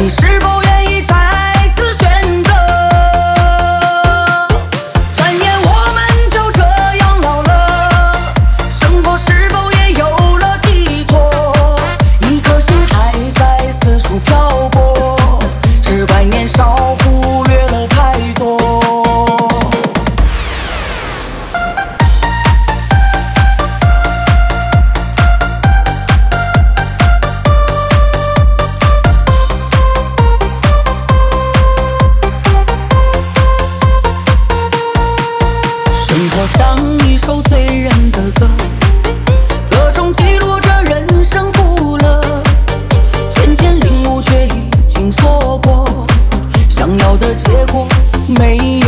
你是否愿意再次选择？转眼我们就这样老了，生活是否也有了寄托？一颗心还在四处漂泊，只怪年少忽略了太多。生活像一首醉人的歌，歌中记录着人生苦乐，渐渐领悟却已经错过，想要的结果没